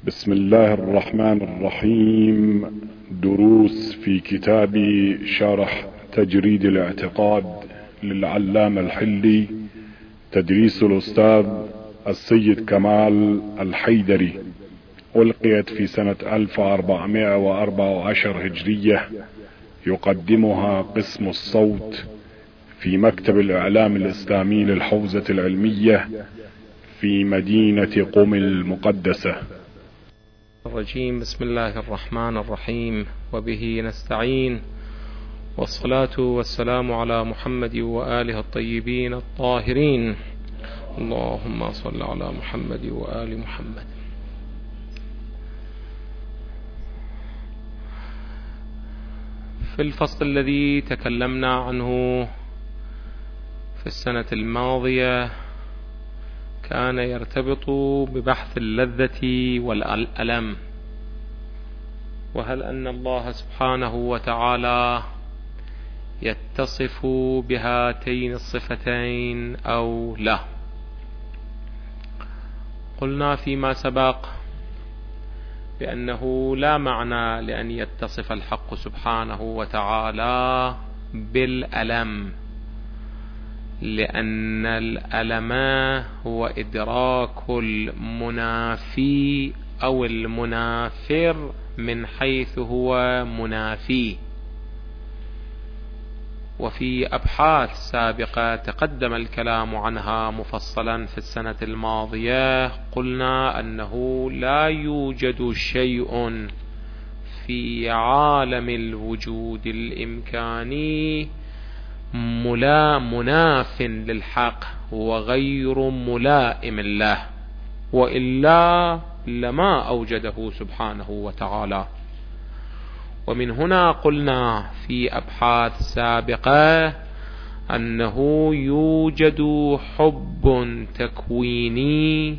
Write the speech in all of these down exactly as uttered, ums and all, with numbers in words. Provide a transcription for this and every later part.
بسم الله الرحمن الرحيم. دروس في كتاب شرح تجريد الاعتقاد للعلامة الحلي، تدريس الأستاذ السيد كمال الحيدري، ألقيت في سنة ألف وأربعمائة وأربعة عشر هجرية. يقدمها قسم الصوت في مكتب الإعلام الإسلامي للحوزة العلمية في مدينة قم المقدسة. الرجيم. بسم الله الرحمن الرحيم، وبه نستعين، والصلاة والسلام على محمد وآله الطيبين الطاهرين. اللهم صل على محمد وآل محمد. في الفصل الذي تكلمنا عنه في السنة الماضية كان يرتبط ببحث اللذة والألم، وهل أن الله سبحانه وتعالى يتصف بهاتين الصفتين أو لا. قلنا فيما سبق بأنه لا معنى لأن يتصف الحق سبحانه وتعالى بالألم، لأن الألم هو إدراك المنافي أو المنافر من حيث هو منافي. وفي أبحاث سابقة تقدم الكلام عنها مفصلا في السنة الماضية، قلنا أنه لا يوجد شيء في عالم الوجود الإمكاني ملا مناف للحق وغير ملائم له، وإلا لما أوجده سبحانه وتعالى. ومن هنا قلنا في أبحاث سابقة أنه يوجد حب تكويني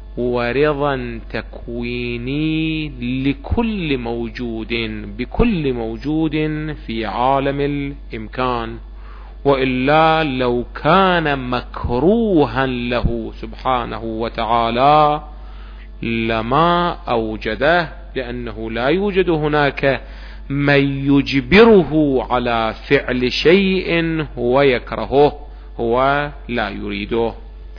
ورضا تكويني لكل موجود بكل موجود في عالم الإمكان، وإلا لو كان مكروها له سبحانه وتعالى لما أوجده، لأنه لا يوجد هناك من يجبره على فعل شيء هو يكرهه هو لا يريده.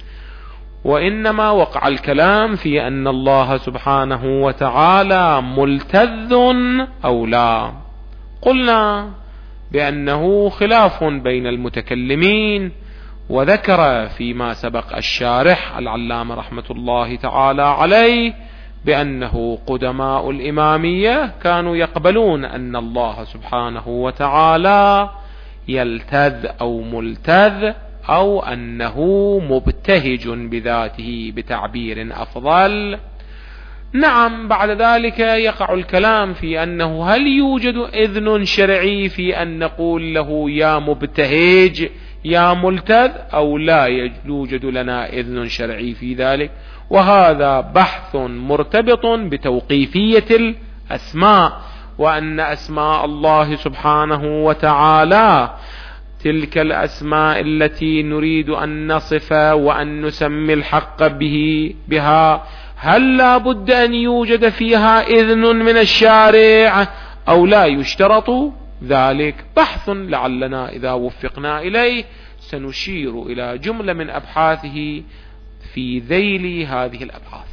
وإنما وقع الكلام في أن الله سبحانه وتعالى ملتذ أو لا. قلنا بأنه خلاف بين المتكلمين، وذكر فيما سبق الشارح العلامة رحمة الله تعالى عليه بأنه قدماء الإمامية كانوا يقبلون أن الله سبحانه وتعالى يلتذ أو ملتذ، أو أنه مبتهج بذاته بتعبير أفضل. نعم، بعد ذلك يقع الكلام في أنه هل يوجد إذن شرعي في أن نقول له يا مبتهج يا ملتذ، أو لا يوجد لنا إذن شرعي في ذلك. وهذا بحث مرتبط بتوقيفية الأسماء، وأن أسماء الله سبحانه وتعالى تلك الأسماء التي نريد أن نصف وأن نسمي الحق به بها، هل لا بد أن يوجد فيها إذن من الشارع أو لا يشترط ذلك؟ بحث لعلنا إذا وفقنا إليه سنشير إلى جملة من أبحاثه في ذيل هذه الأبحاث.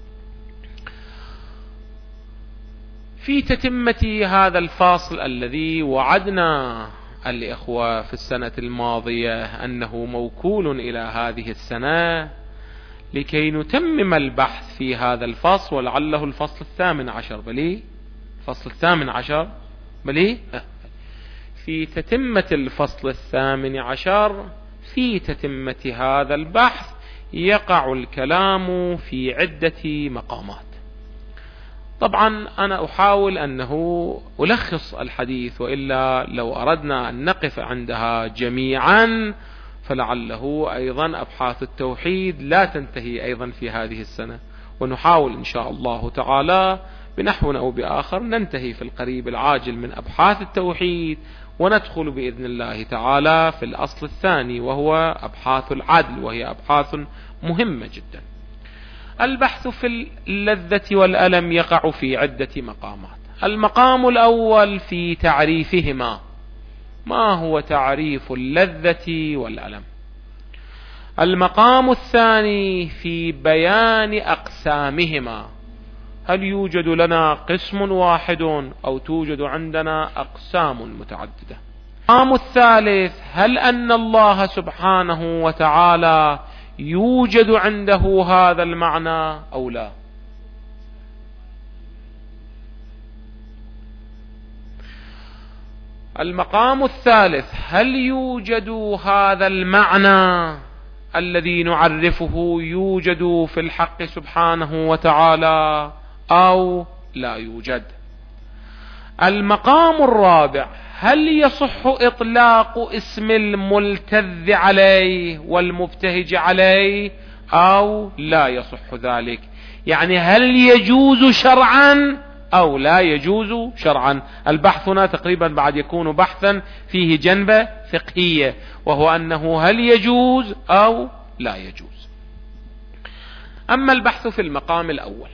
في تتمة هذا الفاصل الذي وعدنا الإخوة في السنة الماضية أنه موكول إلى هذه السنة لكي نتمم البحث في هذا الفصل، ولعله الفصل الثامن عشر بلي الفصل الثامن عشر بلي في تتمة الفصل الثامن عشر، في تتمة هذا البحث يقع الكلام في عدة مقامات. طبعا أنا أحاول أنه ألخص الحديث، وإلا لو أردنا أن نقف عندها جميعا فلعله أيضا أبحاث التوحيد لا تنتهي أيضا في هذه السنة، ونحاول إن شاء الله تعالى بنحو أو بآخر ننتهي في القريب العاجل من أبحاث التوحيد، وندخل بإذن الله تعالى في الأصل الثاني وهو أبحاث العدل، وهي أبحاث مهمة جدا. البحث في اللذة والألم يقع في عدة مقامات. المقام الأول في تعريفهما، ما هو تعريف اللذة والألم؟ المقام الثاني في بيان أقسامهما، هل يوجد لنا قسم واحد أو توجد عندنا أقسام متعددة؟ المقام الثالث، هل أن الله سبحانه وتعالى يوجد عنده هذا المعنى أو لا؟ المقام الثالث، هل يوجد هذا المعنى الذي نعرفه يوجد في الحق سبحانه وتعالى أو لا يوجد؟ المقام الرابع، هل يصح إطلاق اسم الملتذ عليه والمبتهج عليه أو لا يصح ذلك؟ يعني هل يجوز شرعا أو لا يجوز شرعا؟ البحث هنا تقريبا بعد يكون بحثا فيه جنبة فقهية، وهو أنه هل يجوز أو لا يجوز. أما البحث في المقام الأول،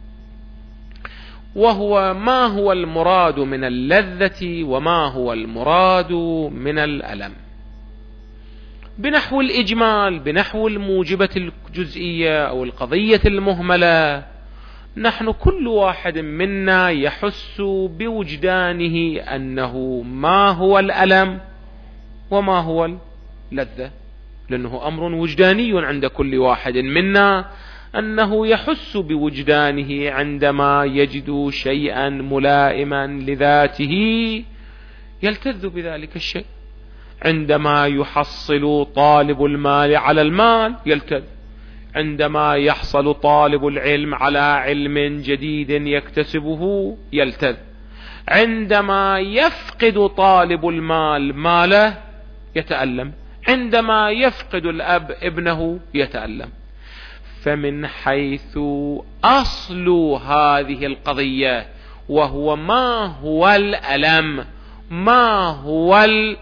وهو ما هو المراد من اللذة وما هو المراد من الألم، بنحو الإجمال، بنحو الموجبة الجزئية أو القضية المهملة. نحن كل واحد منا يحس بوجدانه أنه ما هو الألم وما هو اللذة، لأنه أمر وجداني عند كل واحد منا، أنه يحس بوجدانه عندما يجد شيئا ملائما لذاته يلتذ بذلك الشيء، عندما يحصل طالب المال على المال يلتذ، عندما يحصل طالب العلم على علم جديد يكتسبه يلتذ، عندما يفقد طالب المال ماله يتألم، عندما يفقد الأب ابنه يتألم. فمن حيث أصل هذه القضية، وهو ما هو الألم، ما هو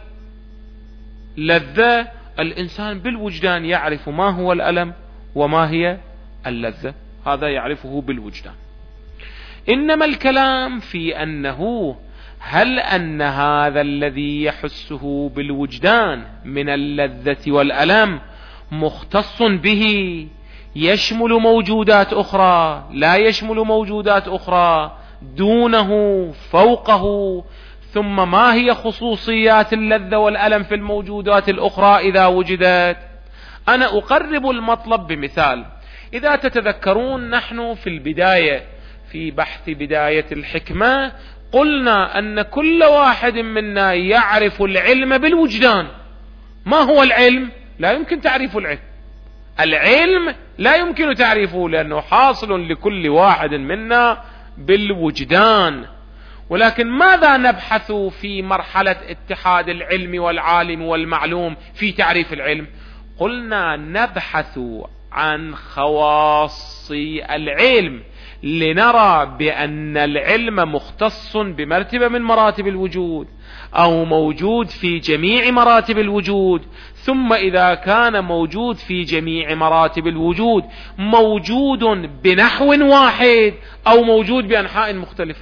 اللذة، الإنسان بالوجدان يعرف ما هو الألم وما هي اللذة، هذا يعرفه بالوجدان. إنما الكلام في أنه هل أن هذا الذي يحسه بالوجدان من اللذة والألم مختص به، يشمل موجودات أخرى، لا يشمل موجودات أخرى، دونه، فوقه، ثم ما هي خصوصيات اللذة والألم في الموجودات الأخرى إذا وجدت؟ أنا أقرب المطلب بمثال. إذا تتذكرون نحن في البداية في بحث بداية الحكمة قلنا أن كل واحد منا يعرف العلم بالوجدان. ما هو العلم؟ لا يمكن تعريف العلم، العلم لا يمكن تعريفه لأنه حاصل لكل واحد منا بالوجدان. ولكن ماذا نبحث في مرحلة اتحاد العلم والعالم والمعلوم في تعريف العلم؟ قلنا نبحث عن خواص العلم لنرى بأن العلم مختص بمرتبة من مراتب الوجود أو موجود في جميع مراتب الوجود. ثم إذا كان موجود في جميع مراتب الوجود موجود بنحو واحد أو موجود بأنحاء مختلفة.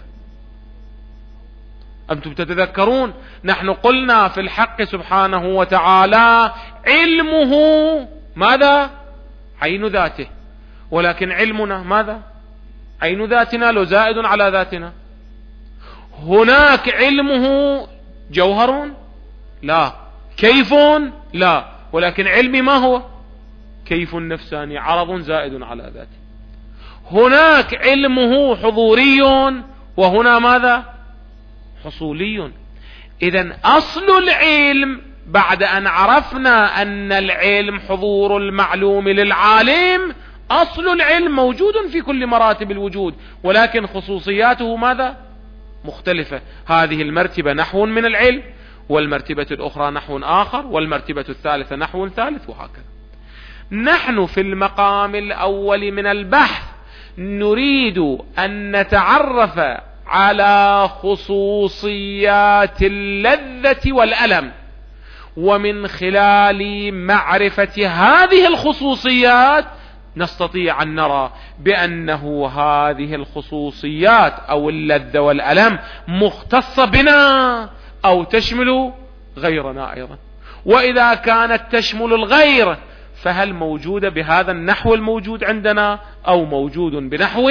أنتم تتذكرون نحن قلنا في الحق سبحانه وتعالى علمه ماذا؟ عين ذاته، ولكن علمنا ماذا؟ عين ذاتنا، لو زائد على ذاتنا. هناك علمه جوهر؟ لا. كيف؟ لا. ولكن علمي ما هو؟ كيف النفساني، عرض زائد على ذاته. هناك علمه حضوري وهنا ماذا؟ حصولي. إذن أصل العلم بعد أن عرفنا أن العلم حضور المعلوم للعالم، أصل العلم موجود في كل مراتب الوجود، ولكن خصوصياته ماذا؟ مختلفة. هذه المرتبة نحو من العلم، والمرتبة الأخرى نحو آخر، والمرتبة الثالثة نحو ثالث، وهكذا. نحن في المقام الأول من البحث نريد أن نتعرف على خصوصيات اللذة والألم، ومن خلال معرفة هذه الخصوصيات نستطيع أن نرى بأنه هذه الخصوصيات أو اللذة والألم مختصة بنا أو تشمل غيرنا أيضا. وإذا كانت تشمل الغير فهل موجودة بهذا النحو الموجود عندنا أو موجود بنحو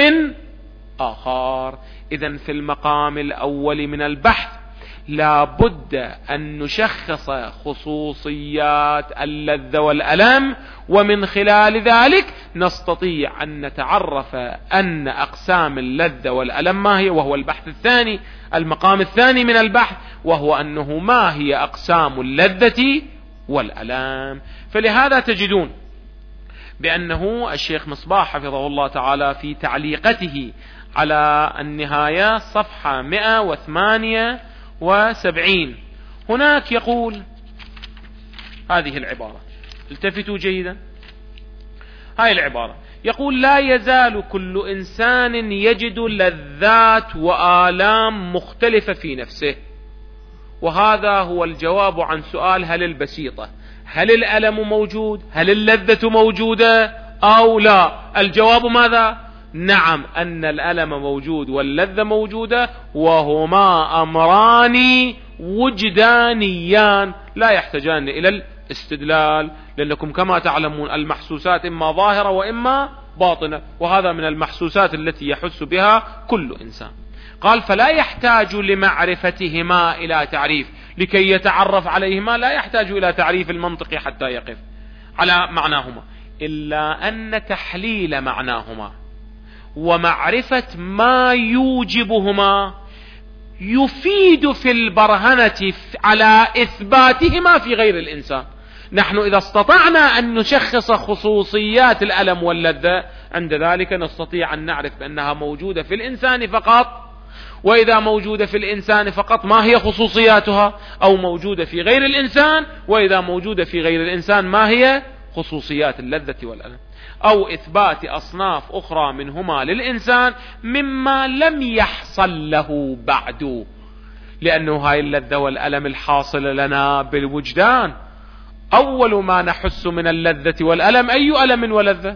آخر؟ إذن في المقام الأول من البحث لا بد أن نشخص خصوصيات اللذة والألم، ومن خلال ذلك نستطيع أن نتعرف أن أقسام اللذة والألم ما هي، وهو البحث الثاني، المقام الثاني من البحث، وهو أنه ما هي أقسام اللذة والألم. فلهذا تجدون بأنه الشيخ مصباح حفظه الله تعالى في تعليقته على النهاية صفحة مئة وثمانية وسبعين هناك يقول هذه العبارة، التفتوا جيدا، هاي العبارة يقول: لا يزال كل إنسان يجد لذات وآلام مختلفة في نفسه. وهذا هو الجواب عن سؤال هل البسيطة: هل الألم موجود؟ هل اللذة موجودة أو لا؟ الجواب ماذا؟ نعم، أن الألم موجود واللذة موجودة، وهما أمران وجدانيان لا يحتاجان إلى الاستدلال، لأنكم كما تعلمون المحسوسات إما ظاهرة وإما باطنة، وهذا من المحسوسات التي يحس بها كل إنسان. قال: فلا يحتاج لمعرفتهما إلى تعريف، لكي يتعرف عليهما لا يحتاج إلى تعريف المنطقي حتى يقف على معناهما، إلا أن تحليل معناهما ومعرفة ما يوجبهما يفيد في البرهنة على إثباتهما في غير الإنسان. نحن إذا استطعنا أن نشخص خصوصيات الألم واللذة، عند ذلك نستطيع أن نعرف بأنها موجودة في الإنسان فقط، وإذا موجودة في الإنسان فقط ما هي خصوصياتها، أو موجودة في غير الإنسان، وإذا موجودة في غير الإنسان ما هي خصوصيات اللذة والألم، أو إثبات أصناف أخرى منهما للإنسان مما لم يحصل له بعد، لأنه هاي اللذة والألم الحاصل لنا بالوجدان. أول ما نحس من اللذة والألم أي ألم ولذة؟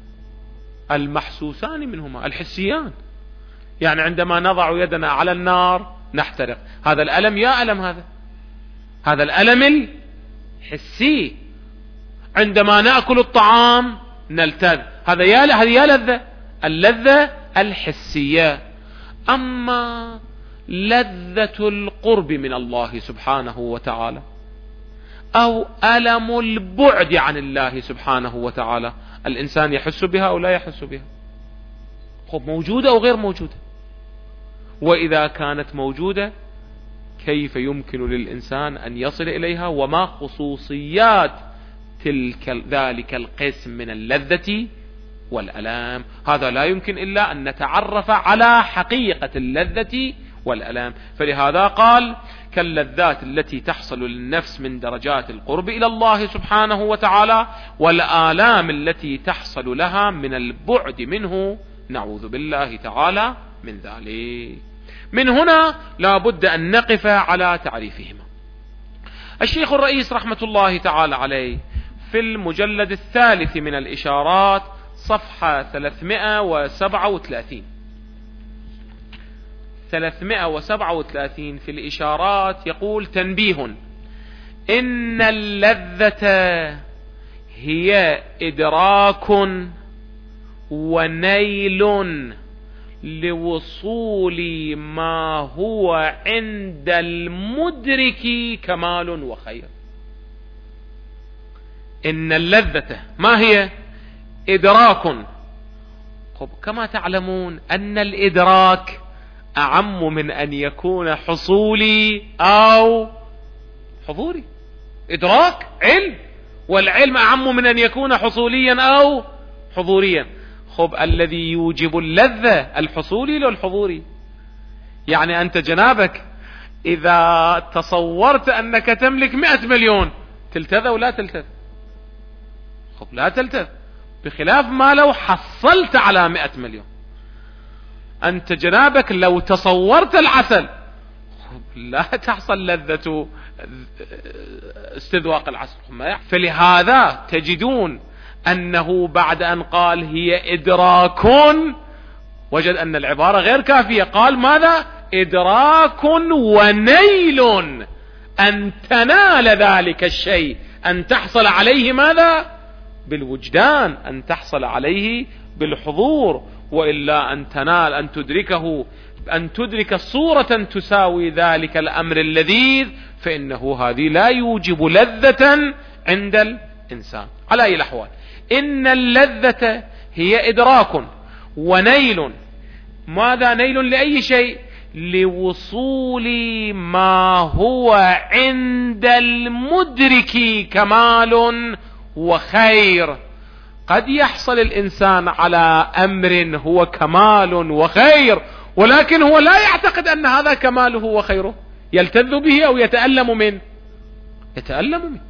المحسوسان منهما، الحسيان. يعني عندما نضع يدنا على النار نحترق، هذا الألم يا ألم، هذا هذا الألم الحسي. عندما نأكل الطعام نلتذ، هذا يا هذه يا لذة، اللذة الحسية. أما لذة القرب من الله سبحانه وتعالى أو ألم البعد عن الله سبحانه وتعالى، الإنسان يحس بها أو لا يحس بها؟ خب موجودة أو غير موجودة؟ وإذا كانت موجودة كيف يمكن للإنسان أن يصل إليها؟ وما خصوصيات تلك ذلك القسم من اللذة والألام؟ هذا لا يمكن إلا أن نتعرف على حقيقة اللذة والألام. فلهذا قال: كاللذات التي تحصل للنفس من درجات القرب إلى الله سبحانه وتعالى، والآلام التي تحصل لها من البعد منه، نعوذ بالله تعالى من ذلك. من هنا لا بد أن نقف على تعريفهما. الشيخ الرئيس رحمة الله تعالى عليه في المجلد الثالث من الإشارات صفحة ثلاثمائة وسبعة وثلاثين ثلاثمائة وسبعة وثلاثين في الإشارات يقول: تنبيه: إن اللذة هي إدراك ونيل لوصول ما هو عند المدرك كمال وخير. إن اللذة ما هي؟ إدراك. كما تعلمون أن الإدراك أعم من أن يكون حصولي أو حضوري. إدراك علم، والعلم أعم من أن يكون حصوليا أو حضوريا. خب الذي يوجب اللذة الحصولي للحضوري. يعني أنت جنابك إذا تصورت أنك تملك مئة مليون تلتذ أو لا تلتذ؟ خب لا تلتذ، بخلاف ما لو حصلت على مئة مليون. أنت جنابك لو تصورت العسل لا تحصل لذة استذواق العسل. فلهذا تجدون أنه بعد أن قال هي إدراك وجد أن العبارة غير كافية، قال ماذا؟ إدراك ونيل، أن تنال ذلك الشيء، أن تحصل عليه ماذا؟ بالوجدان، أن تحصل عليه بالحضور، وإلا أن تنال أن تدركه أن تدرك صورة تساوي ذلك الأمر اللذيذ، فإنه هذه لا يوجب لذة عند الإنسان. على أي الأحوال إن اللذة هي إدراك ونيل. ماذا نيل؟ لأي شيء؟ لوصول ما هو عند المدرك كمال وخير. قد يحصل الإنسان على أمر هو كمال وخير، ولكن هو لا يعتقد أن هذا كماله وخيره، يلتذ به أو يتألم منه، يتألم منه.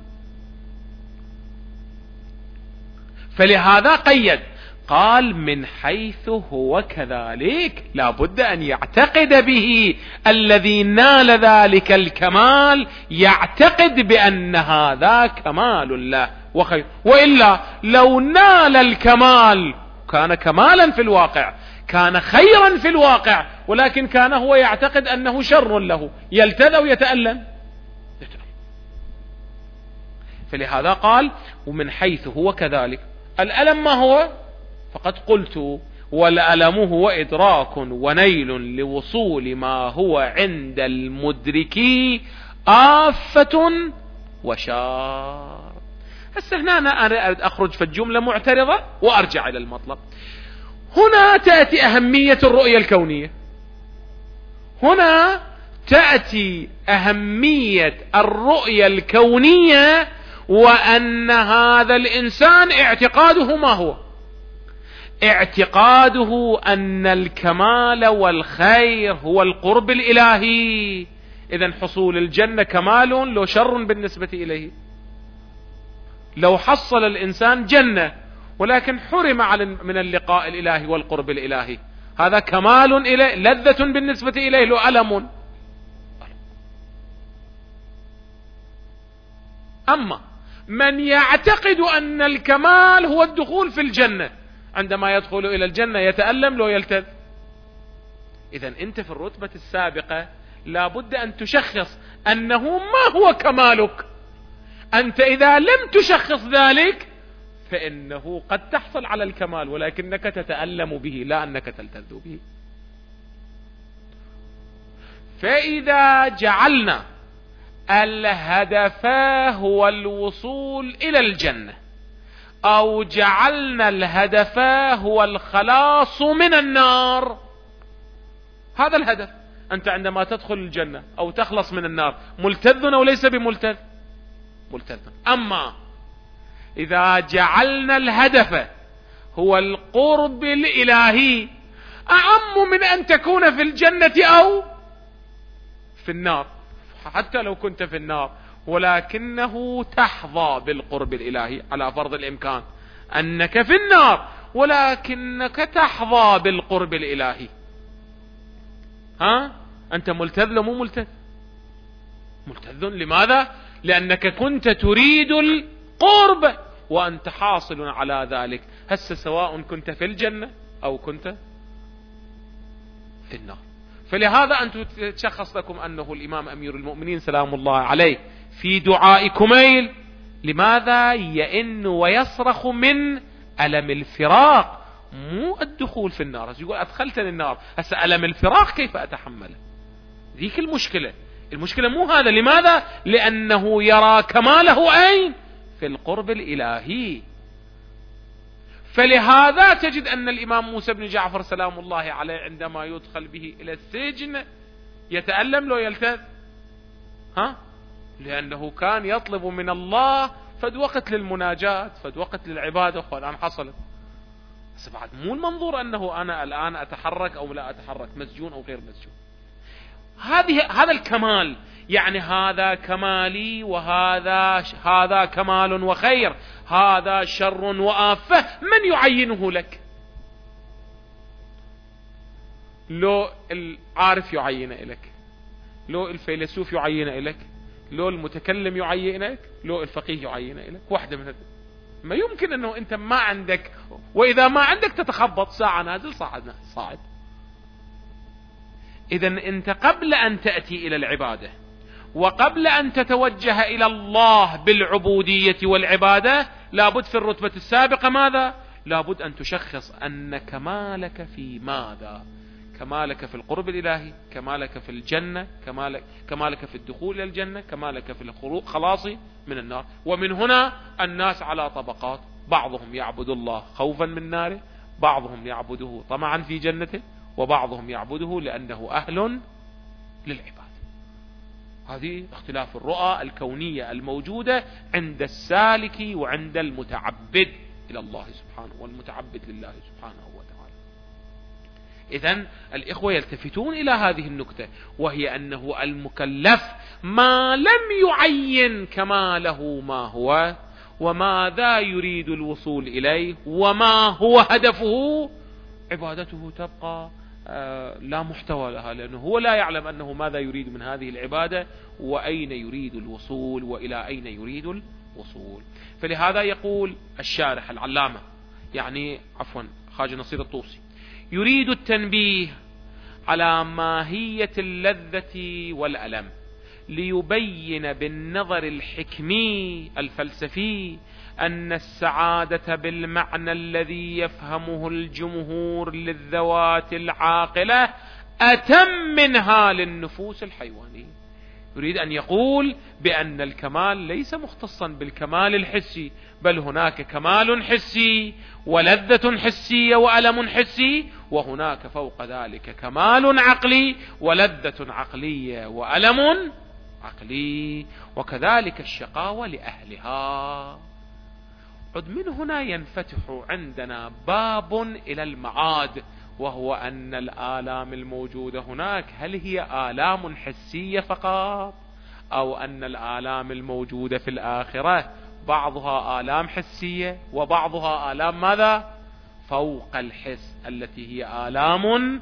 فلهذا قيد، قال من حيث هو كذلك، لا بد أن يعتقد به الذي نال ذلك الكمال، يعتقد بأن هذا كمال له وخير، وإلا لو نال الكمال كان كمالا في الواقع، كان خيرا في الواقع، ولكن كان هو يعتقد أنه شر له، يلتذ ويتألم. فلهذا قال ومن حيث هو كذلك. الألم ما هو؟ فقد قلت والألم هو إدراك ونيل لوصول ما هو عند المدرك آفة وشار. هسه هنا أنا أريد أخرج في الجملة معترضة وأرجع إلى المطلب. هنا تأتي أهمية الرؤية الكونية، هنا تأتي أهمية الرؤية الكونية، وأن هذا الإنسان اعتقاده ما هو؟ اعتقاده أن الكمال والخير هو القرب الإلهي. إذن حصول الجنة كمال لو شر بالنسبة إليه. لو حصل الإنسان جنة ولكن حرم من اللقاء الإلهي والقرب الإلهي، هذا كمال إليه، لذة بالنسبة إليه، له ألم. أما من يعتقد أن الكمال هو الدخول في الجنة، عندما يدخل إلى الجنة يتألم لو يلتذ. إذن أنت في الرتبة السابقة لابد أن تشخص أنه ما هو كمالك. أنت إذا لم تشخص ذلك فإنه قد تحصل على الكمال ولكنك تتألم به، لا أنك تلتذ به. فإذا جعلنا الهدف هو الوصول إلى الجنة، أو جعلنا الهدف هو الخلاص من النار، هذا الهدف. أنت عندما تدخل الجنة أو تخلص من النار ملتذ أو ليس بملتذ؟ ملتذ. أما إذا جعلنا الهدف هو القرب الإلهي، أعم من أن تكون في الجنة أو في النار. حتى لو كنت في النار ولكنه تحظى بالقرب الإلهي على فرض الإمكان أنك في النار ولكنك تحظى بالقرب الإلهي، ها؟ أنت ملتذ لو مو ملتذ؟ ملتذ. لماذا؟ لأنك كنت تريد القرب وأنت حاصل على ذلك، هسه سواء كنت في الجنة أو كنت في النار. فلهذا أنتم تشخص لكم أنه الإمام أمير المؤمنين سلام الله عليه في دعاء كميل لماذا يئن ويصرخ من ألم الفراق، مو الدخول في النار. يقول أدخلتني النار، هسه ألم الفراق كيف أتحمله؟ ذيك المشكلة. المشكلة مو هذا. لماذا؟ لأنه يرى كماله أين؟ في القرب الإلهي. فلهذا تجد أن الإمام موسى بن جعفر سلام الله عليه عندما يدخل به إلى السجن يتألم لو يلتذ، ها؟ لأنه كان يطلب من الله فد وقت للمناجاة، فد وقت للعبادة، والآن حصلت. بس بعد مو المنظور أنه أنا الآن أتحرك أو لا أتحرك، مسجون أو غير مسجون. هذه هذا الكمال، يعني هذا كمالي وهذا هذا كمال وخير، هذا شر وآفة، من يعينه لك؟ لو العارف يعين لك، لو الفيلسوف يعين لك، لو المتكلم يعين لك، لو الفقيه يعين لك، واحدة من هذه. ما يمكن أنه أنت ما عندك، وإذا ما عندك تتخبط ساعة نازل صاعد صاعد. إذن أنت قبل أن تأتي إلى العبادة وقبل أن تتوجه إلى الله بالعبودية والعبادة لابد في الرتبة السابقة ماذا؟ لابد أن تشخص أن كمالك في ماذا؟ كمالك في القرب الإلهي، كمالك في الجنة، كمالك, كمالك في الدخول إلى الجنة، كمالك في الخروج خلاصي من النار. ومن هنا الناس على طبقات، بعضهم يعبد الله خوفا من ناره، بعضهم يعبده طمعا في جنته، وبعضهم يعبده لأنه أهل للعبادة. هذه اختلاف الرؤى الكونية الموجودة عند السالك وعند المتعبد إلى الله سبحانه والمتعبد لله سبحانه وتعالى. إذن الإخوة يلتفتون إلى هذه النكتة، وهي أنه المكلف ما لم يعين كماله ما هو وماذا يريد الوصول إليه وما هو هدفه، عبادته تبقى لا محتوى لها، لأنه هو لا يعلم أنه ماذا يريد من هذه العبادة وأين يريد الوصول وإلى أين يريد الوصول. فلهذا يقول الشارح العلامة، يعني عفوا خواجة نصير الطوسي، يريد التنبيه على ماهية اللذة والألم ليبين بالنظر الحكمي الفلسفي أن السعادة بالمعنى الذي يفهمه الجمهور للذوات العاقلة أتم منها للنفوس الحيوانية. يريد أن يقول بأن الكمال ليس مختصا بالكمال الحسي، بل هناك كمال حسي ولذة حسية وألم حسي، وهناك فوق ذلك كمال عقلي ولذة عقلية وألم عقلي، وكذلك الشقاوة لأهلها. عد من هنا ينفتح عندنا باب إلى المعاد، وهو أن الآلام الموجودة هناك هل هي آلام حسية فقط، أو أن الآلام الموجودة في الآخرة بعضها آلام حسية وبعضها آلام ماذا؟ فوق الحس، التي هي آلام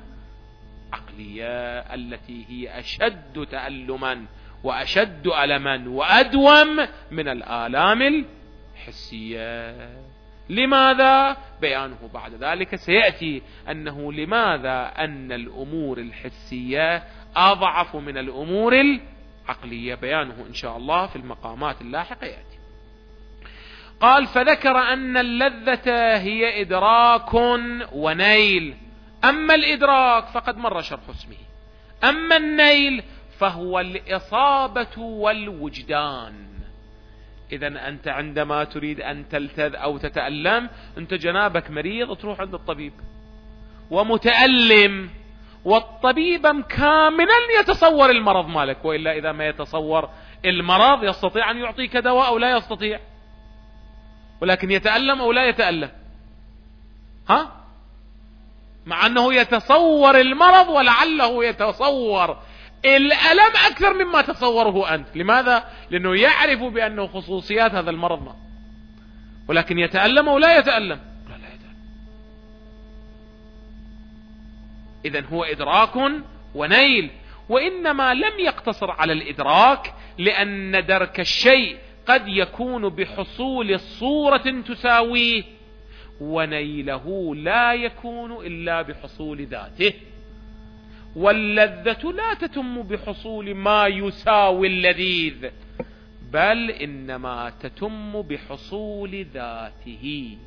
عقلية، التي هي أشد تألما وأشد ألما وأدوم من الآلام الحسية. لماذا؟ بيانه بعد ذلك سيأتي، أنه لماذا أن الأمور الحسية أضعف من الأمور العقلية، بيانه إن شاء الله في المقامات اللاحقة يأتي. قال فذكر أن اللذة هي إدراك ونيل، أما الإدراك فقد مر شرح اسمه، أما النيل فهو الإصابة والوجدان. إذن أنت عندما تريد أن تلتذ أو تتألم، أنت جنابك مريض تروح عند الطبيب ومتألم، والطبيب كاملا يتصور المرض مالك، وإلا إذا ما يتصور المرض يستطيع أن يعطيك دواء أو لا يستطيع، ولكن يتألم أو لا يتألم، ها؟ مع أنه يتصور المرض ولعله يتصور الألم أكثر مما تصوره أنت. لماذا؟ لأنه يعرف بأنه خصوصيات هذا المرض ما. ولكن يتألم أو لا يتألم؟ لا لا يتألم. إذن هو إدراك ونيل، وإنما لم يقتصر على الإدراك، لأن درك الشيء قد يكون بحصول صورة تساويه، ونيله لا يكون إلا بحصول ذاته. واللذة لا تتم بحصول ما يساوي اللذيذ، بل إنما تتم بحصول ذاته.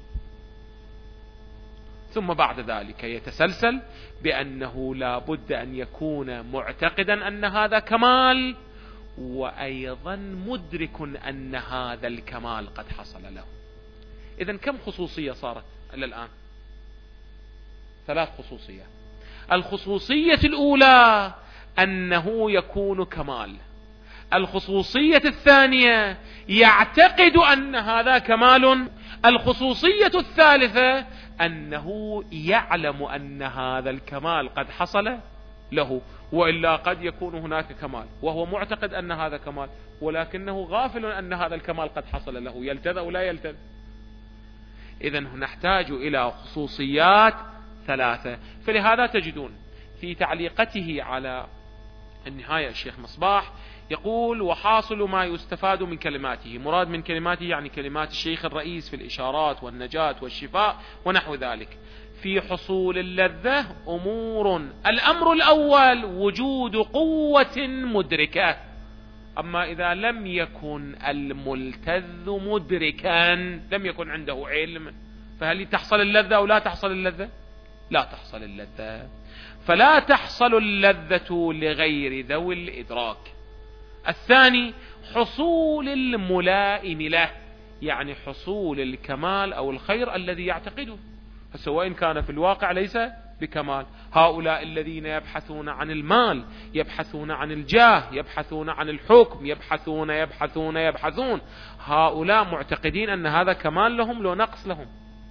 ثم بعد ذلك يتسلسل بأنه لا بد أن يكون معتقدا أن هذا كمال، وأيضا مدرك أن هذا الكمال قد حصل له. إذن كم خصوصية صارت إلى الآن؟ ثلاث خصوصيات. الخصوصية الأولى أنه يكون كمال، الخصوصية الثانية يعتقد أن هذا كمال، الخصوصية الثالثة أنه يعلم أن هذا الكمال قد حصل له، وإلا قد يكون هناك كمال وهو معتقد أن هذا كمال، ولكنه غافل أن هذا الكمال قد حصل له، يلتذ أو لا يلتذ. إذن نحتاج إلى خصوصيات ثلاثة. فلهذا تجدون في تعليقته على النهاية الشيخ مصباح يقول وحاصل ما يستفاد من كلماته، مراد من كلماته يعني كلمات الشيخ الرئيس في الإشارات والنجاة والشفاء ونحو ذلك. في حصول اللذة أمور، الأمر الأول وجود قوة مدركة. أما إذا لم يكن الملتذ مدركا، لم يكن عنده علم، فهل تحصل اللذة أو لا تحصل اللذة؟ لا تحصل اللذة. فلا تحصل اللذة لغير ذوي الإدراك. الثاني حصول الملائم له، يعني حصول الكمال أو الخير الذي يعتقده، فسواء كان في الواقع ليس بكمال. هؤلاء الذين يبحثون عن المال، يبحثون عن الجاه، يبحثون عن الحكم، يبحثون يبحثون يبحثون هؤلاء معتقدين أن هذا كمال لهم لو نقص لهم.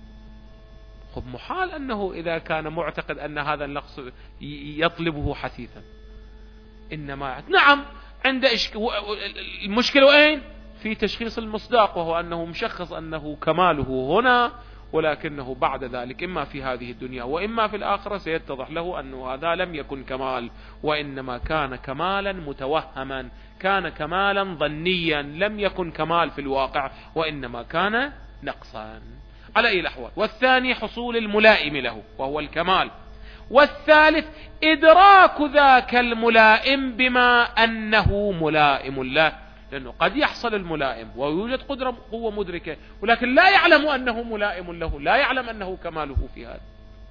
خب محال أنه إذا كان معتقد أن هذا النقص يطلبه حثيثا. إنما نعم عند المشكلة وين؟ في تشخيص المصداق، وهو أنه مشخص أنه كماله هنا، ولكنه بعد ذلك إما في هذه الدنيا وإما في الآخرة سيتضح له أنه هذا لم يكن كمال، وإنما كان كمالا متوهما، كان كمالا ظنيا، لم يكن كمال في الواقع، وإنما كان نقصا على أي الأحوال. والثاني حصول الملائم له وهو الكمال. والثالث إدراك ذاك الملائم بما أنه ملائم له، لأنه قد يحصل الملائم ويوجد قدرة قوة مدركة، ولكن لا يعلم أنه ملائم له، لا يعلم أنه كماله في هذا.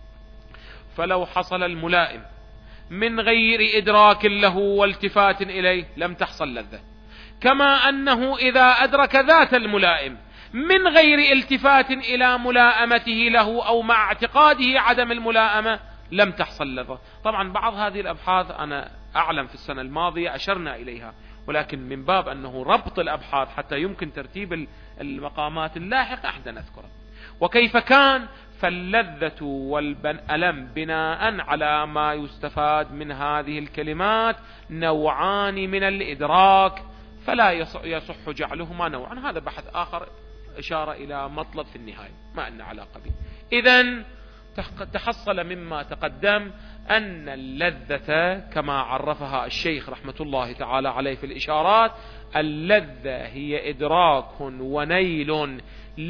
فلو حصل الملائم من غير إدراك له والتفات إليه لم تحصل لذة، كما أنه إذا أدرك ذات الملائم من غير التفات إلى ملائمته له أو مع اعتقاده عدم الملائمة لم تحصل لذة. طبعا بعض هذه الأبحاث أنا أعلم في السنة الماضية أشرنا إليها، ولكن من باب أنه ربط الأبحاث حتى يمكن ترتيب المقامات اللاحقة أحد نذكره. وكيف كان؟ فاللذة والألم بناء على ما يستفاد من هذه الكلمات نوعان من الإدراك، فلا يصح جعلهما نوعا. هذا بحث آخر إشارة إلى مطلب في النهاية ما أن علاقة به. إذن تحصل مما تقدم أن اللذة كما عرفها الشيخ رحمة الله تعالى عليه في الإشارات، اللذة هي إدراك ونيل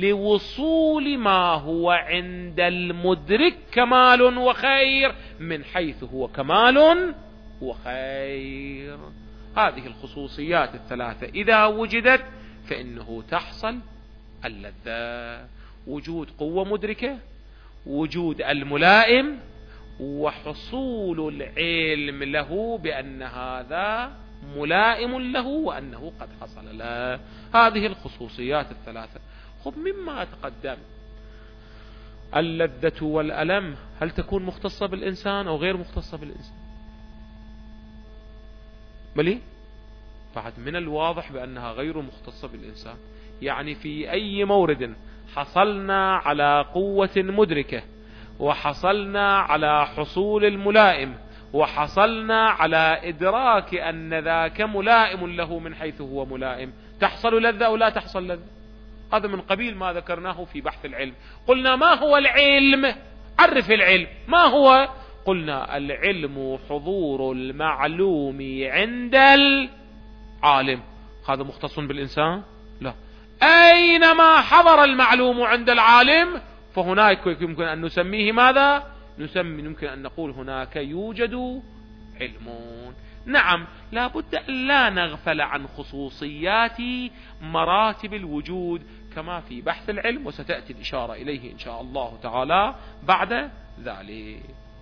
لوصول ما هو عند المدرك كمال وخير، من حيث هو كمال وخير. هذه الخصوصيات الثلاثة إذا وجدت فإنه تحصل اللذة: وجود قوة مدركة، وجود الملائم، وحصول العلم له بأن هذا ملائم له وأنه قد حصل له. هذه الخصوصيات الثلاثة. خب مما تقدم اللذة والألم هل تكون مختصة بالإنسان أو غير مختصة بالإنسان؟ بلي بعد من الواضح بأنها غير مختصة بالإنسان. يعني في أي مورد حصلنا على قوة مدركة، وحصلنا على حصول الملائم، وحصلنا على إدراك أن ذاك ملائم له من حيث هو ملائم، تحصل لذة أو لا تحصل لذة؟ هذا من قبيل ما ذكرناه في بحث العلم. قلنا ما هو العلم؟ عرف العلم ما هو؟ قلنا العلم حضور المعلوم عند العالم. هذا مختص بالإنسان؟ لا. أينما حضر المعلوم عند العالم فهناك يمكن أن نسميه ماذا؟ نسمي يمكن أن نقول هناك يوجد علم. نعم، لا بد أن لا نغفل عن خصوصيات مراتب الوجود كما في بحث العلم، وستأتي الإشارة إليه إن شاء الله تعالى بعد ذلك.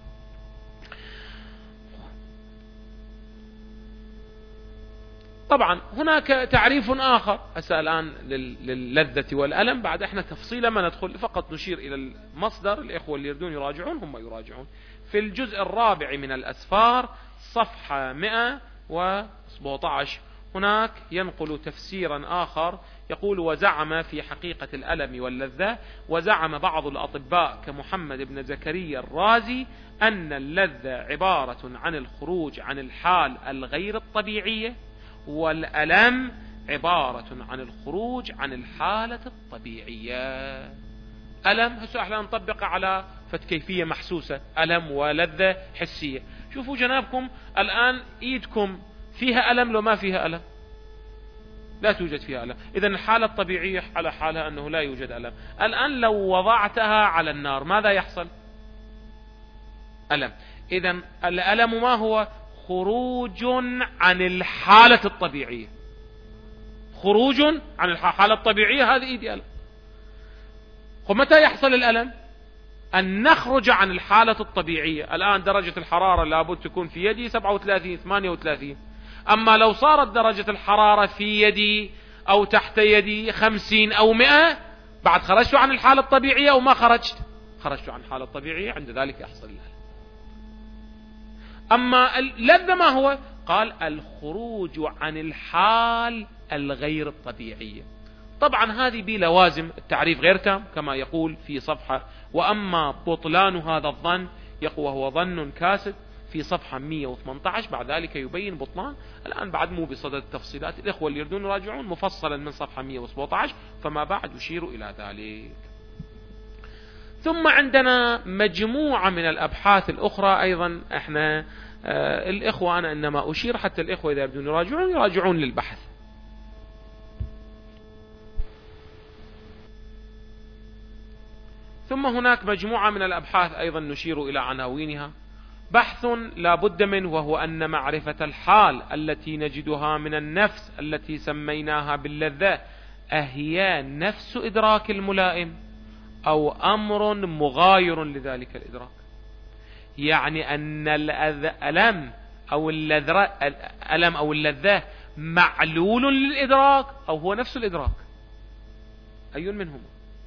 طبعا هناك تعريف آخر هسه الآن للذة والألم، بعد احنا تفصيلا ما ندخل، فقط نشير إلى المصدر. الإخوة اللي يردون يراجعون هم يراجعون في الجزء الرابع من الأسفار صفحة مئة وسبعة عشر. هناك ينقل تفسيرا آخر يقول: وزعم في حقيقة الألم واللذة، وزعم بعض الأطباء كمحمد بن زكريا الرازي أن اللذة عبارة عن الخروج عن الحال الغير الطبيعية، والألم عبارة عن الخروج عن الحالة الطبيعية. ألم هسه احنا نطبق على فت كيفية محسوسة، ألم ولذة حسية. شوفوا جنابكم الآن ايدكم فيها ألم لو ما فيها ألم؟ لا توجد فيها ألم. إذن الحالة الطبيعية على حالها أنه لا يوجد ألم. الآن لو وضعتها على النار ماذا يحصل؟ ألم. إذن الألم ما هو؟ خروج عن الحالة الطبيعية، خروج عن الحالة الطبيعية، هذه إيدي ألم. ومتى يحصل الألم؟ أن نخرج عن الحالة الطبيعية. الآن درجة الحرارة لابد تكون في يدي سبعة وثلاثين ثمانية وثلاثين، أما لو صارت درجة الحرارة في يدي أو تحت يدي خمسين أو مئة، بعد خرجت عن الحالة الطبيعية أو ما خرجت؟ خرجت عن الحالة الطبيعية، عند ذلك يحصل الألم. أما اللذة ما هو؟ قال الخروج عن الحال الغير الطبيعية. طبعا هذه بلوازم، التعريف غير تام كما يقول في صفحة، وأما بطلان هذا الظن يقوى هو ظن كاسد في صفحة مئة وثمانية عشر، بعد ذلك يبين بطلان. الآن بعد مو بصدد التفصيلات، الإخوة اللي يردون يراجعون مفصلا من صفحة مئة وسبعة عشر فما بعد يشير إلى ذلك. ثم عندنا مجموعة من الأبحاث الأخرى أيضا احنا آه الإخوة، أنا إنما أشير حتى الإخوة إذا يردون يراجعون يراجعون للبحث. ثم هناك مجموعة من الأبحاث أيضا نشير إلى عناوينها. بحث لا بد منه، وهو أن معرفة الحال التي نجدها من النفس التي سميناها باللذة أهي نفس إدراك الملائم أو أمر مغاير لذلك الإدراك؟ يعني أن الألم أو الألم أو اللذة معلول للإدراك أو هو نفس الإدراك، أي منهما؟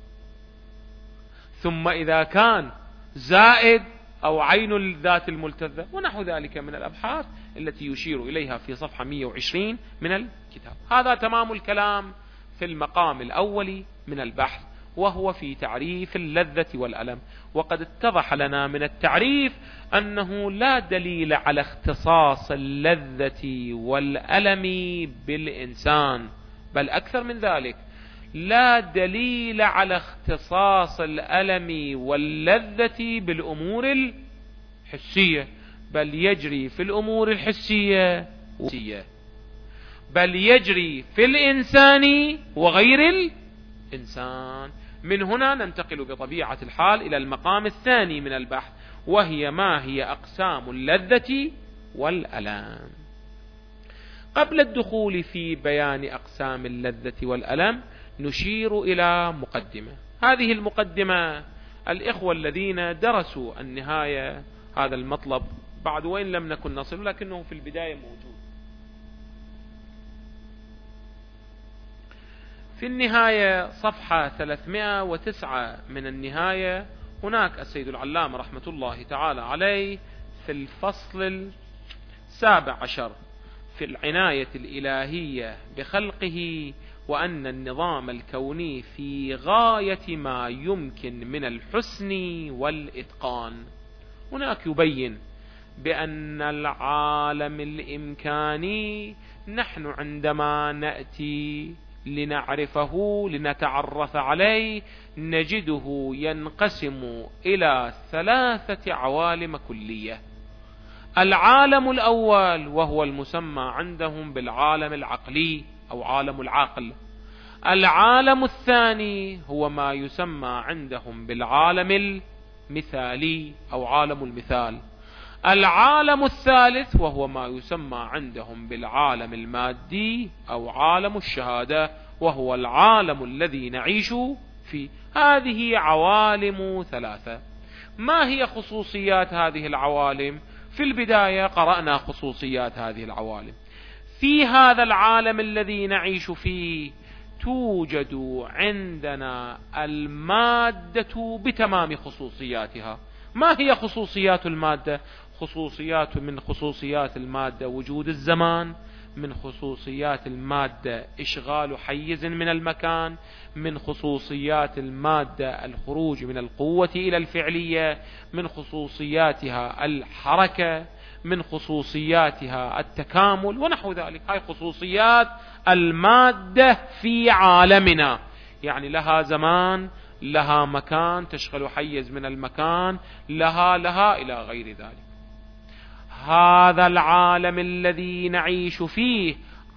ثم إذا كان زائد أو عين الذات الملتذة ونحو ذلك من الأبحاث التي يشير إليها في صفحة مئة وعشرين من الكتاب. هذا تمام الكلام في المقام الأول من البحث، وهو في تعريف اللذة والألم. وقد اتضح لنا من التعريف أنه لا دليل على اختصاص اللذة والألم بالإنسان، بل أكثر من ذلك، لا دليل على اختصاص الألم واللذة بالأمور الحسية، بل يجري في الأمور الحسية بل يجري في الإنسان وغير الإنسان. من هنا ننتقل بطبيعة الحال إلى المقام الثاني من البحث، وهي ما هي أقسام اللذة والألم. قبل الدخول في بيان أقسام اللذة والألم نشير إلى مقدمة. هذه المقدمة الإخوة الذين درسوا النهاية هذا المطلب بعد وإن لم نكن نصل، لكنه في البداية موجود. في النهاية صفحة ثلاثمائة وتسعة من النهاية، هناك السيد العلامة رحمة الله تعالى عليه في الفصل السابع عشر في العناية الإلهية بخلقه، وأن النظام الكوني في غاية ما يمكن من الحسن والإتقان. هناك يبين بأن العالم الإمكاني نحن عندما نأتي لنعرفه لنتعرف عليه نجده ينقسم إلى ثلاثة عوالم كلية. العالم الأول وهو المسمى عندهم بالعالم العقلي أو عالم العقل. العالم الثاني هو ما يسمى عندهم بالعالم المثالي أو عالم المثال. العالم الثالث وهو ما يسمى عندهم بالعالم المادي أو عالم الشهادة، وهو العالم الذي نعيش فيه. هذه عوالم ثلاثة. ما هي خصوصيات هذه العوالم؟ في البداية قرأنا خصوصيات هذه العوالم. في هذا العالم الذي نعيش فيه توجد عندنا المادة بتمام خصوصياتها. ما هي خصوصيات المادة؟ خصوصيات من خصوصيات المادة وجود الزمان، من خصوصيات المادة إشغال حيز من المكان، من خصوصيات المادة الخروج من القوة إلى الفعلية، من خصوصياتها الحركة، من خصوصياتها التكامل ونحو ذلك. هاي خصوصيات المادة في عالمنا، يعني لها زمان، لها مكان، تشغل حيز من المكان، لها لها إلى غير ذلك. هذا العالم الذي نعيش فيه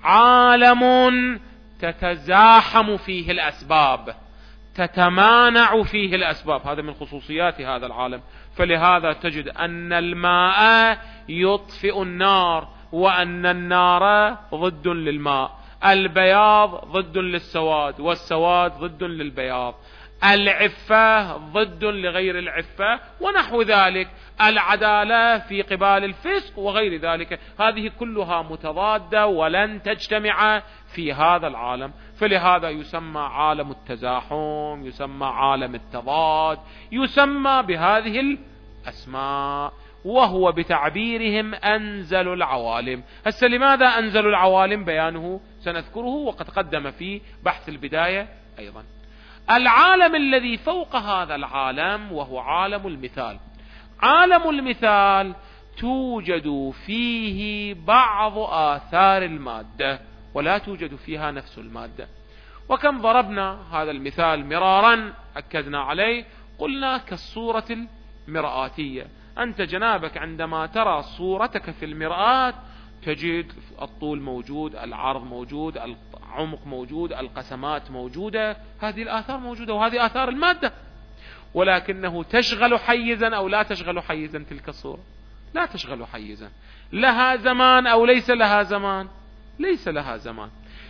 عالم تتزاحم فيه الأسباب، تتمانع فيه الأسباب، هذا من خصوصيات هذا العالم. فلهذا تجد أن الماء يطفئ النار، وأن النار ضد للماء، البياض ضد للسواد، والسواد ضد للبياض، العفة ضد لغير العفة، ونحو ذلك، العدالة في قبال الفسق وغير ذلك. هذه كلها متضادة ولن تجتمع في هذا العالم. فلهذا يسمى عالم التزاحم، يسمى عالم التضاد، يسمى بهذه الأسماء، وهو بتعبيرهم أنزل العوالم. هسه لماذا أنزل العوالم بيانه سنذكره، وقد قدم في بحث البداية أيضا. العالم الذي فوق هذا العالم وهو عالم المثال. عالم المثال توجد فيه بعض آثار المادة ولا توجد فيها نفس المادة. وكم ضربنا هذا المثال مرارا، أكدنا عليه، قلنا كالصورة المرآتية. أنت جنابك عندما ترى صورتك في المرآة تجد الطول موجود، العرض موجود، العمق موجود، القسمات موجودة، هذه الآثار موجودة، وهذه آثار المادة. ولكنه تشغل حيزا أو لا تشغل حيزا تلك الصورة؟ لا تشغل حيزا. لها زمان أو ليس لها زمان؟ ليس لها زمان.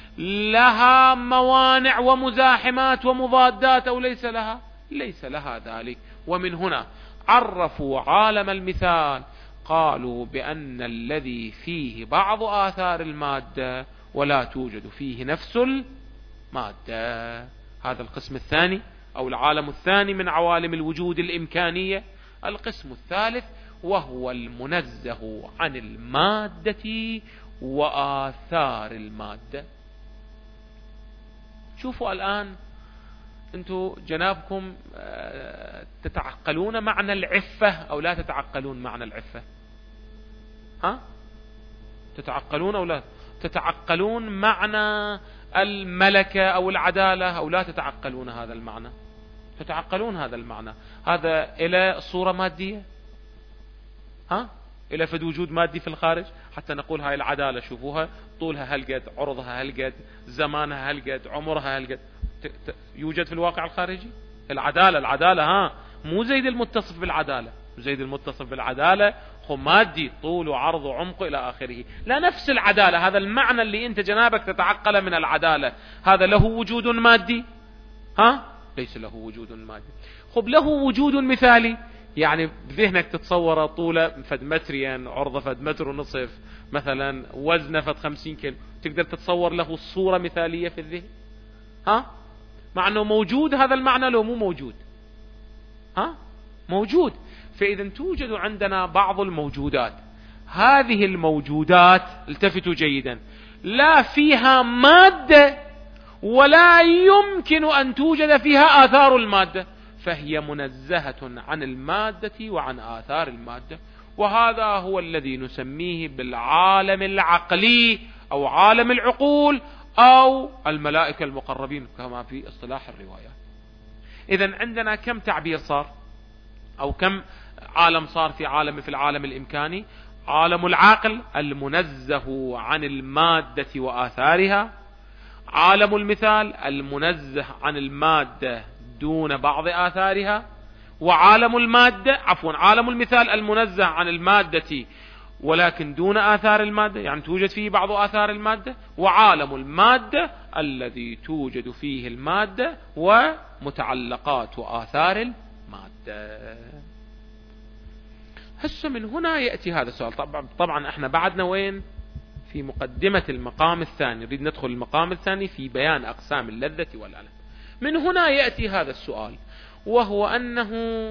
لها موانع ومزاحمات ومضادات أو ليس لها؟ ليس لها ذلك. ومن هنا عرفوا عالم المثال، قالوا بأن الذي فيه بعض آثار المادة ولا توجد فيه نفس المادة. هذا القسم الثاني أو العالم الثاني من عوالم الوجود الإمكانية. القسم الثالث وهو المنزه عن المادة وآثار المادة. شوفوا الآن أنتم جنابكم تتعقلون معنى العفة أو لا تتعقلون معنى العفة؟ ها؟ تتعقلون أو لا تتعقلون معنى الملكة أو العدالة أو لا تتعقلون هذا المعنى؟ تتعقلون هذا المعنى. هذا إلى صورة مادية، ها؟ إلى فد وجود مادي في الخارج حتى نقول هاي العدالة شوفوها، طولها هالقد، عرضها هالقد، زمانها هالقد، عمرها هالقد. يوجد في الواقع الخارجي العدالة. العدالة ها مو زيد المتصف بالعدالة، زيد المتصف بالعدالة خو مادي، طول وعرض وعمق إلى آخره. لا نفس العدالة، هذا المعنى اللي أنت جنابك تتعقل من العدالة، هذا له وجود مادي؟ ها ليس له وجود مادي. خب له وجود مثالي، يعني بذهنك تتصور طوله فد مترين، عرضه فد متر ونصف مثلا، وزنه فد خمسين كيلو، تقدر تتصور له صورة مثالية في الذهن؟ ها مع أنه موجود هذا المعنى لو مو موجود؟ ها موجود. فإذا توجد عندنا بعض الموجودات، هذه الموجودات التفتوا جيدا، لا فيها مادة ولا يمكن أن توجد فيها آثار المادة، فهي منزهة عن المادة وعن آثار المادة. وهذا هو الذي نسميه بالعالم العقلي أو عالم العقول أو الملائكة المقربين كما في اصطلاح الروايات. إذن عندنا كم تعبير صار أو كم عالم صار في عالم في العالم الإمكاني؟ عالم العقل المنزه عن المادة وآثارها، عالم المثال المنزه عن المادة دون بعض آثارها، وعالم المادة عفوا عالم المثال المنزه عن المادة ولكن دون آثار المادة، يعني توجد فيه بعض آثار المادة، وعالم المادة الذي توجد فيه المادة ومتعلقات وآثار المادة. هسه من هنا يأتي هذا السؤال. طبعا, طبعا احنا بعدنا وين؟ في مقدمة المقام الثاني، نريد ندخل المقام الثاني في بيان أقسام اللذة والألم. من هنا يأتي هذا السؤال، وهو أنه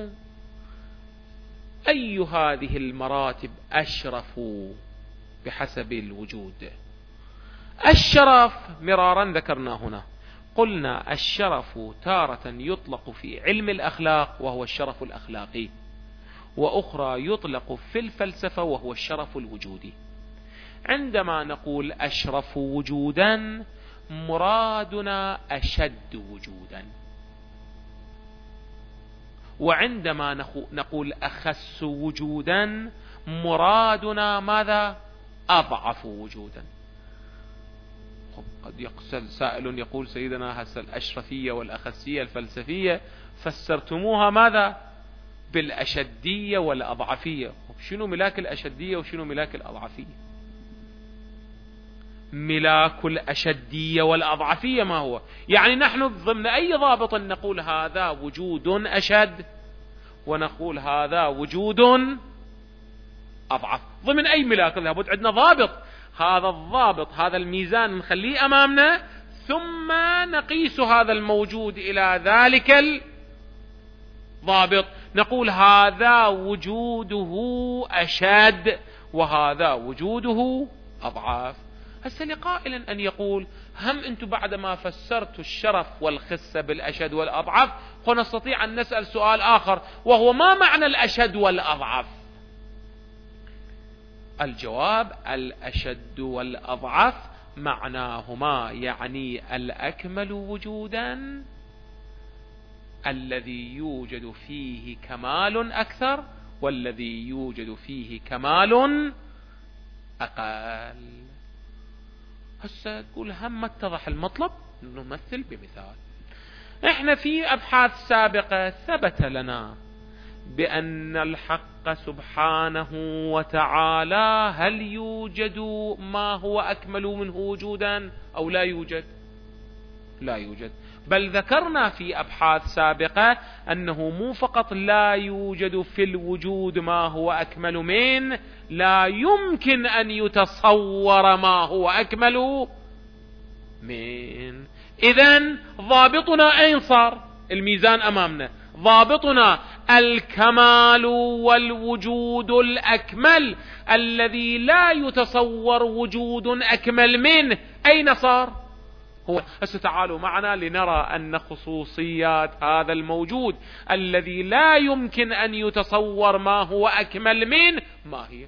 أي هذه المراتب أشرف بحسب الوجود؟ الشرف مرارا ذكرنا هنا، قلنا الشرف تارة يطلق في علم الأخلاق وهو الشرف الأخلاقي، وأخرى يطلق في الفلسفة وهو الشرف الوجودي. عندما نقول أشرف وجودا مرادنا أشد وجودا، وعندما نقول أخس وجودا مرادنا ماذا؟ أضعف وجودا. قد يقصد سائل يقول سيدنا هسه الأشرفية والأخسية الفلسفية فسرتموها ماذا؟ بالأشدية والأضعفية. شنو ملاك الأشدية وشنو ملاك الأضعفية؟ ملاك الأشدية والأضعفية ما هو؟ يعني نحن ضمن أي ضابط نقول هذا وجود أشد ونقول هذا وجود أضعف؟ ضمن أي ملاك؟ لابد عندنا ضابط، هذا الضابط هذا الميزان نخليه أمامنا ثم نقيس هذا الموجود إلى ذلك الضابط، نقول هذا وجوده أشد وهذا وجوده أضعف. هسه لقائل أن يقول هم أنتم بعدما فسرتوا الشرف والخسة بالأشد والأضعف فنستطيع أن نسأل سؤال آخر، وهو ما معنى الأشد والأضعف؟ الجواب الأشد والأضعف معناهما يعني الأكمل وجودا الذي يوجد فيه كمال أكثر والذي يوجد فيه كمال أقل. هسه تقول هم اتضح المطلب، نمثل بمثال. احنا في أبحاث سابقة ثبت لنا بأن الحق سبحانه وتعالى هل يوجد ما هو أكمل منه وجودا أو لا يوجد؟ لا يوجد. بل ذكرنا في أبحاث سابقة أنه مو فقط لا يوجد في الوجود ما هو أكمل من، لا يمكن أن يتصور ما هو أكمل من. إذن ضابطنا أين صار؟ الميزان أمامنا، ضابطنا الكمال والوجود الأكمل الذي لا يتصور وجود أكمل منه، أين صار؟ هو. هسه تعالوا معنا لنرى أن خصوصيات هذا الموجود الذي لا يمكن أن يتصور ما هو أكمل منه ما هي.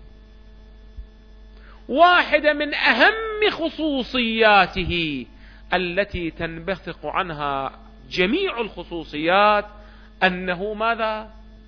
واحدة من أهم خصوصياته التي تنبثق عنها جميع الخصوصيات أنه ماذا؟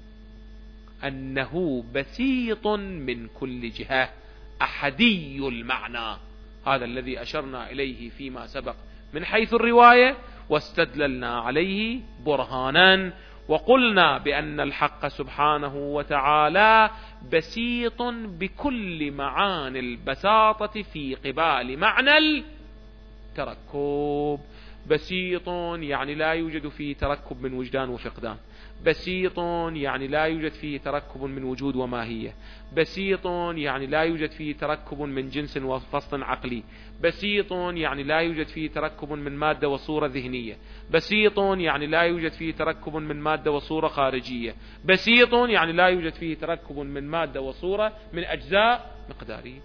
أنه بسيط من كل جهة، أحدي المعنى. هذا الذي أشرنا إليه فيما سبق من حيث الرواية، واستدللنا عليه برهانا وقلنا بأن الحق سبحانه وتعالى بسيط بكل معاني البساطة في قبال معنى التركب. بسيط يعني لا يوجد فيه تركب من وجدان وفقدان، بسيط يعني لا يوجد فيه تركب من وجود وماهية، بسيط يعني لا يوجد فيه تركب من جنس وفصل عقلي، بسيط يعني لا يوجد فيه تركب من مادة وصورة ذهنية، بسيط يعني لا يوجد فيه تركب من مادة وصورة خارجية، بسيط يعني لا يوجد فيه تركب من مادة وصورة من أجزاء مقدارية.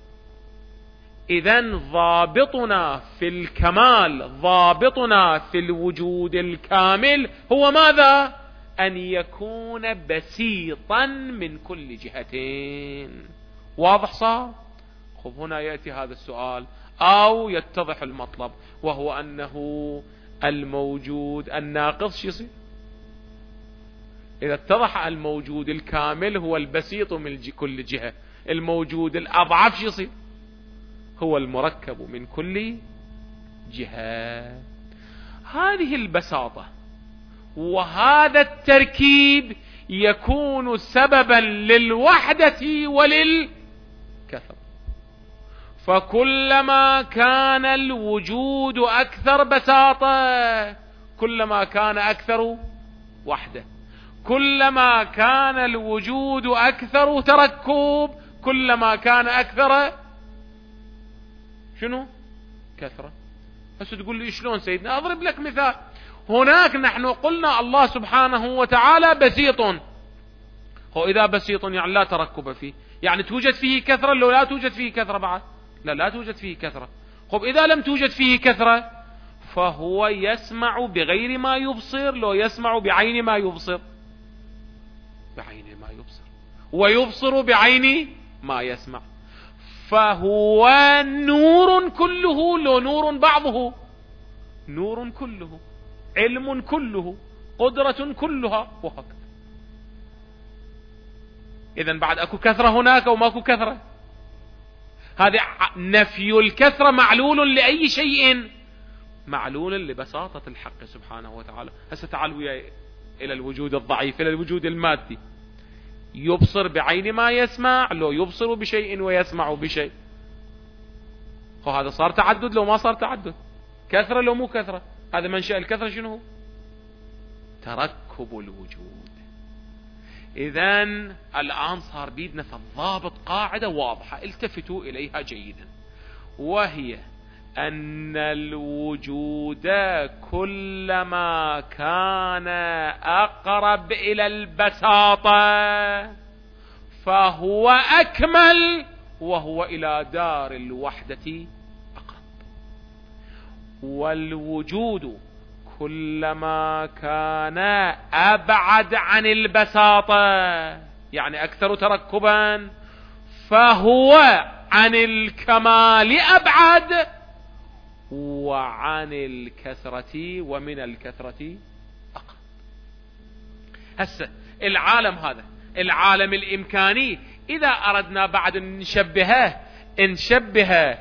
إذن ضابطنا في الكمال، ضابطنا في الوجود الكامل هو ماذا؟ أن يكون بسيطا من كل جهتين. واضح صار؟ خب هنا يأتي هذا السؤال أو يتضح المطلب، وهو أنه الموجود الناقص شو يصير؟ إذا اتضح الموجود الكامل هو البسيط من كل جهة، الموجود الأضعف شو يصير؟ هو المركب من كل جهة. هذه البساطة وهذا التركيب يكون سببا للوحدة وللكثرة. فكلما كان الوجود أكثر بساطة كلما كان أكثر وحدة، كلما كان الوجود أكثر تركب كلما كان أكثر شنو؟ كثرة. بس تقول لي شلون سيدنا؟ أضرب لك مثال. هناك نحن قلنا الله سبحانه وتعالى بسيط، هو إذا بسيط يعني لا تركب فيه، يعني توجد فيه كثرة لو لا توجد فيه كثرة بعد؟ لا لا توجد فيه كثرة. خب إذا لم توجد فيه كثرة فهو يسمع بغير ما يبصر لو يسمع بعين ما يبصر؟ بعين ما يبصر، ويبصر بعين ما يسمع. فهو نور كله لو نور بعضه؟ نور كله، علم كله، قدرة كلها، وهكذا. إذن بعد أكو كثرة هناك أو ماكو كثرة. هذا نفي الكثرة معلول لأي شيء؟ معلول لبساطة الحق سبحانه وتعالى. هسه تعال وياي إلى الوجود الضعيف، إلى الوجود المادي. يبصر بعين ما يسمع، لو يبصر بشيء ويسمع بشيء. وهذا صار تعدد لو ما صار تعدد؟ كثرة لو مو كثرة؟ هذا منشأ الكثرة شنو هو؟ تركب الوجود. إذن الآن صار بيدنا في الضابط قاعدة واضحة التفتوا إليها جيدا، وهي أن الوجود كلما كان أقرب إلى البساطة فهو أكمل، وهو إلى دار الوحدة أقرب. والوجود كلما كان أبعد عن البساطة، يعني أكثر تركبا، فهو عن الكمال أبعد، وعن الكثرة ومن الكثرة أقرب. هسه العالم هذا العالم الإمكاني إذا أردنا بعد نشبهه نشبه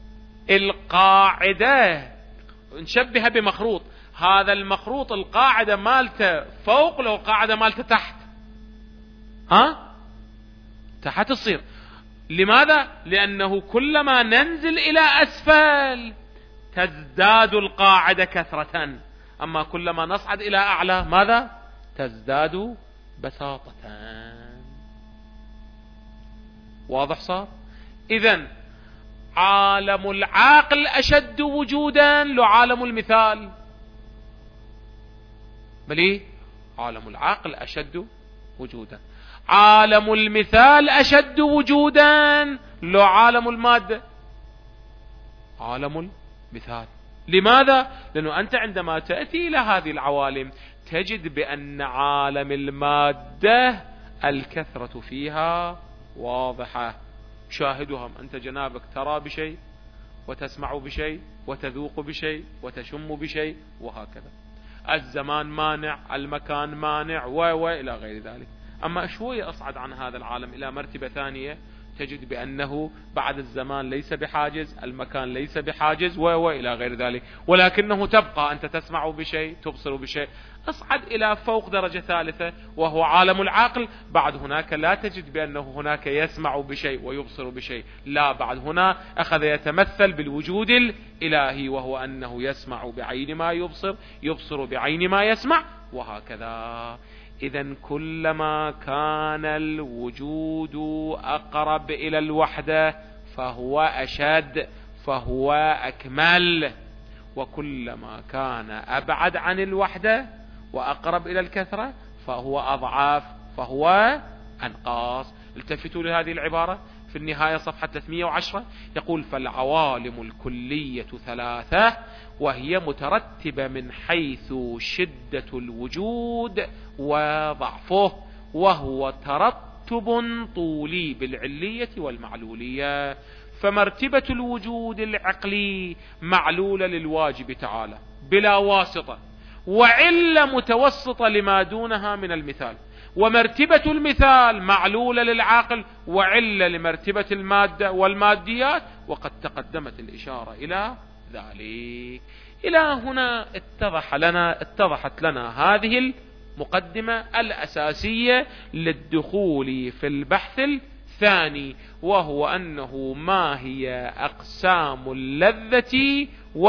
القاعدة نشبهه بمخروط. هذا المخروط القاعدة مالته فوق لو قاعدة مالته تحت، ها تحت تصير. لماذا؟ لأنه كلما ننزل إلى أسفل تزداد القاعدة كثرة، أما كلما نصعد إلى أعلى ماذا؟ تزداد بساطة. واضح صار؟ إذن عالم العاقل أشد وجودا لو عالم المثال؟ بلي عالم العاقل أشد وجودا. عالم المثال أشد وجودا لو عالم المادة؟ عالم المثال. لماذا؟ لأنه أنت عندما تأتي إلى هذه العوالم تجد بأن عالم المادة الكثرة فيها واضحة. شاهدهم أنت جنابك ترى بشيء وتسمع بشيء وتذوق بشيء وتشم بشيء وهكذا. الزمان مانع، المكان مانع، و إلى غير ذلك. أما شوية أصعد عن هذا العالم إلى مرتبة ثانية تجد بأنه بعد الزمان ليس بحاجز، المكان ليس بحاجز، و إلى غير ذلك، ولكنه تبقى أنت تسمع بشيء تبصر بشيء. أصعد إلى فوق درجة ثالثة وهو عالم العقل. بعد هناك لا تجد بأنه هناك يسمع بشيء ويبصر بشيء، لا، بعد هنا أخذ يتمثل بالوجود الإلهي، وهو أنه يسمع بعين ما يبصر، يبصر بعين ما يسمع، وهكذا. إذن كلما كان الوجود أقرب إلى الوحدة فهو أشد، فهو أكمل، وكلما كان أبعد عن الوحدة وأقرب إلى الكثرة فهو أضعاف، فهو أنقاص. التفتوا لهذه العبارة في النهاية صفحة ثلاثمئة وعشرة، يقول: فالعوالم الكلية ثلاثة، وهي مترتبة من حيث شدة الوجود وضعفه، وهو ترتب طولي بالعلية والمعلولية. فمرتبة الوجود العقلي معلولة للواجب تعالى بلا واسطة، وعلة متوسطة لما دونها من المثال. ومرتبة المثال معلولة للعاقل، وعلة لمرتبة المادة والماديات، وقد تقدمت الإشارة إلى ذلك. إلى هنا اتضح لنا اتضحت لنا هذه المقدمة الأساسية للدخول في البحث الثاني، وهو أنه ما هي أقسام اللذة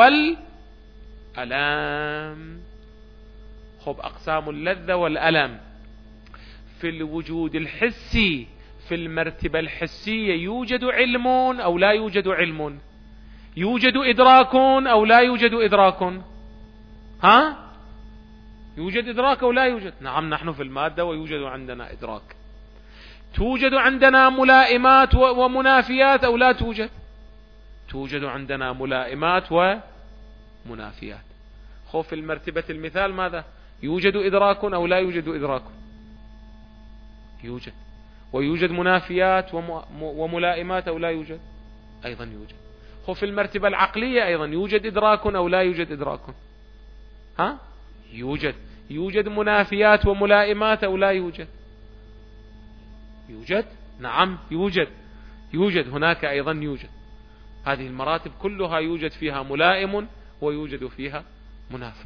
والألم. خب، أقسام اللذة والألم في الوجود الحسي، في المرتبة الحسية يوجد علم أو لا يوجد علم؟ يوجد إدراك أو لا يوجد إدراك؟ ها؟ يوجد إدراك أو لا يوجد؟ نعم، نحن في المادة ويوجد عندنا إدراك. توجد عندنا ملائمات ومنافيات أو لا توجد؟ توجد عندنا ملائمات ومنافيات. خو في المرتبة المثال ماذا؟ يوجد إدراك أو لا يوجد إدراك؟ يوجد. ويوجد منافيات وملائمات أو لا يوجد؟ أيضا يوجد. خو في المرتبة العقلية أيضا يوجد إدراك أو لا يوجد إدراك؟ ها؟ يوجد. يوجد منافيات وملائمات أو لا يوجد؟ يوجد، نعم يوجد، يوجد هناك أيضا يوجد. هذه المراتب كلها يوجد فيها ملائم ويوجد فيها منافق.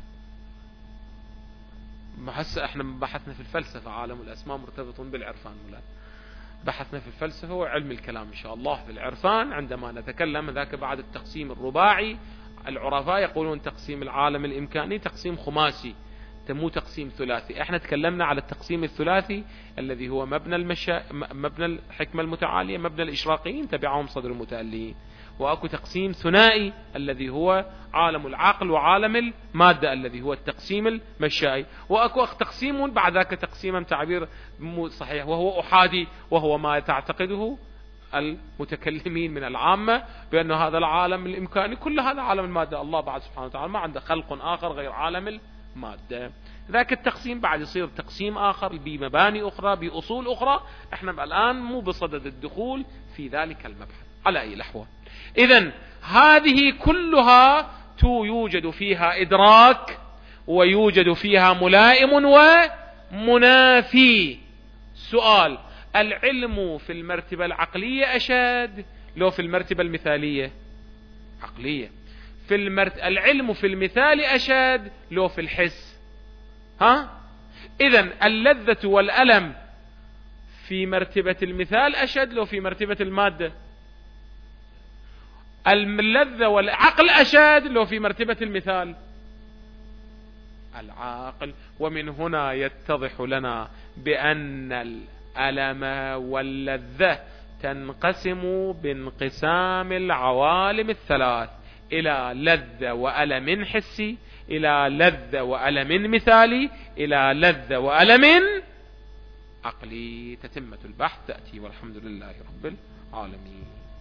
هسه احنا بحثنا في الفلسفة، عالم الأسماء مرتبط بالعرفان، ولا بحثنا في الفلسفة وعلم الكلام إن شاء الله. في العرفان عندما نتكلم ذاك بعد التقسيم الرباعي، العرفاء يقولون تقسيم العالم الإمكاني تقسيم خماسي، مو تقسيم ثلاثي. احنا تكلمنا على التقسيم الثلاثي الذي هو مبنى المشا... مبنى الحكمة المتعالية، مبنى الإشراقيين تبعهم صدر المتأليين. واكو تقسيم ثنائي الذي هو عالم العقل وعالم المادة الذي هو التقسيم المشائي. واكو تقسيم بعد ذاك تقسيما تعبير مو صحيح وهو أحادي، وهو ما تعتقده المتكلمين من العامة بأن هذا العالم الإمكاني كل هذا عالم المادة. الله بعد سبحانه وتعالى ما عنده خلق آخر غير عالم المادة. ذاك التقسيم بعد يصير تقسيم آخر بمباني أخرى بأصول أخرى. احنا الآن مو بصدد الدخول في ذلك المبحث على أي لحوة. إذن هذه كلها تو يوجد فيها إدراك ويوجد فيها ملائم ومنافي. سؤال: العلم في المرتبة العقلية أشد لو في المرتبة المثالية؟ عقلية. في المرت... العلم في المثال أشد لو في الحس؟ ها؟ إذن اللذة والألم في مرتبة المثال أشد لو في مرتبة المادة؟ اللذة والعقل أشد لو في مرتبة المثال؟ العاقل. ومن هنا يتضح لنا بأن الألم واللذة تنقسم بانقسام العوالم الثلاث إلى لذة وألم حسي، إلى لذة وألم مثالي، إلى لذة وألم عقلي. تتمة البحث تأتي، والحمد لله رب العالمين.